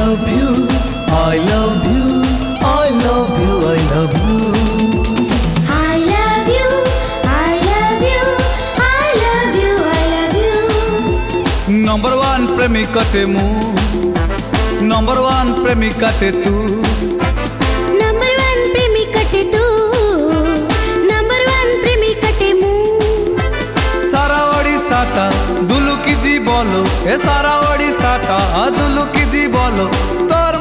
love you, I love you, I love you, I love you. I love you, I love you, I love you, I love you. Number one प्रेमिकटे मु, number one प्रेमिकटे तू. Number one प्रेमिकटे तू, number one प्रेमिकटे मु. सारा ओडिसाटा दुलु की जी बोलो, ए सारा ओडिसाटा दुलु की जी बोलो. तोर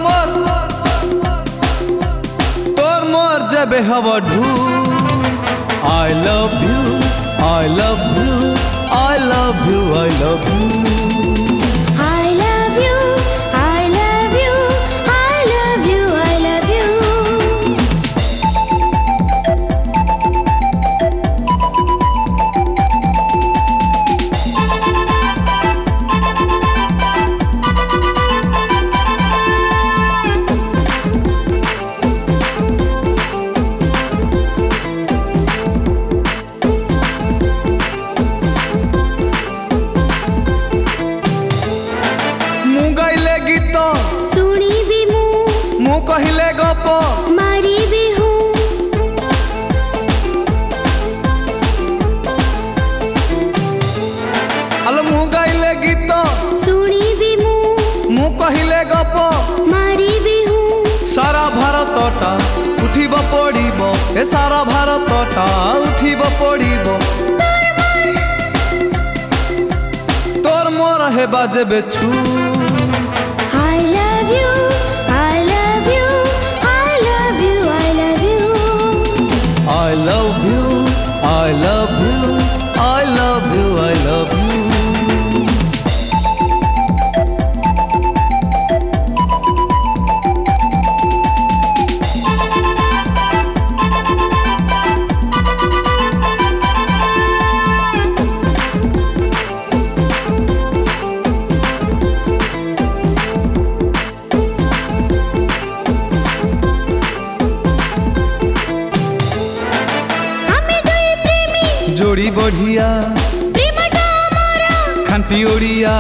मोर जबे हवा ढू. I love you, I love you, I love you, I love you. I love you, I love you, I love you, I love you. मु कहिले गप मारी भी हूँ. अल मु गाइले गीत सुनी भी मु कहिले गप मारी भी हूँ. सारा भारतटा उठिब पड़िब, ए सारा भारतटा उठिब पड़िब. तोर मोर हेबा जेबे छु. I love you, I love you, I love you, I love you. I love you, I love you, I love you, I love you. जोड़ी बढ़िया प्रेमटा हमारा खानपी ओडिया.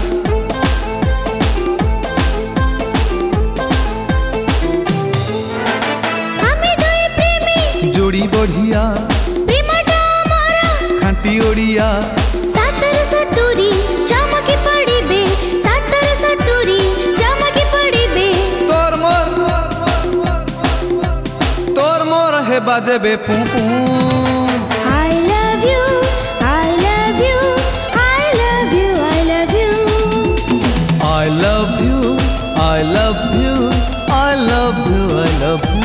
हमें दुई प्रेमी जोड़ी बढ़िया प्रेमटा हमारा खानपी ओडिया. सातर सतुरी चमकी पड़ी बे, सातर सतुरी चमकी पड़ी बे. तोर मोर हे बाजेबे पू पू. I love you, I love you, I love you, I love you. I love you, I love you, I love you, I love you.